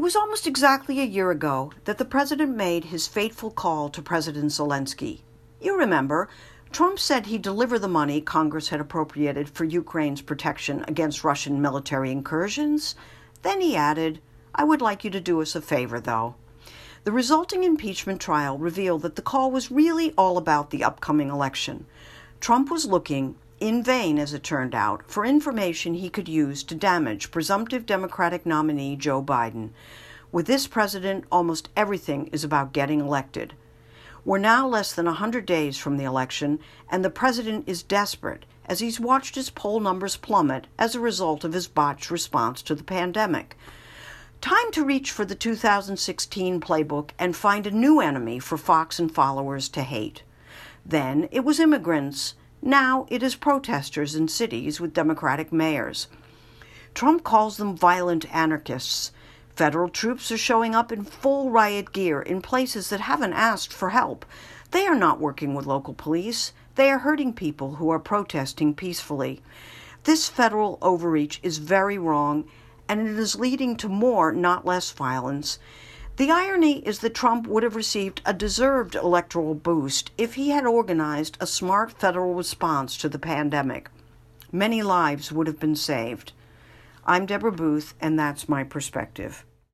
was almost exactly a year ago that the president made his fateful call to President Zelensky. You remember, Trump said he'd deliver the money Congress had appropriated for Ukraine's protection against Russian military incursions. Then he added, "I would like you to do us a favor, though." The resulting impeachment trial revealed that the call was really all about the upcoming election. Trump was looking, in vain as it turned out, for information he could use to damage presumptive Democratic nominee Joe Biden. With this president, almost everything is about getting elected. We're now less than 100 days from the election, and the president is desperate as he's watched his poll numbers plummet as a result of his botched response to the pandemic. Time to reach for the 2016 playbook and find a new enemy for Fox and followers to hate. Then it was immigrants. Now it is protesters in cities with Democratic mayors. Trump calls them violent anarchists. Federal troops are showing up in full riot gear in places that haven't asked for help. They are not working with local police. They are hurting people who are protesting peacefully. This federal overreach is very wrong, and it is leading to more, not less, violence. The irony is that Trump would have received a deserved electoral boost if he had organized a smart federal response to the pandemic. Many lives would have been saved. I'm Deborah Booth, and that's my perspective.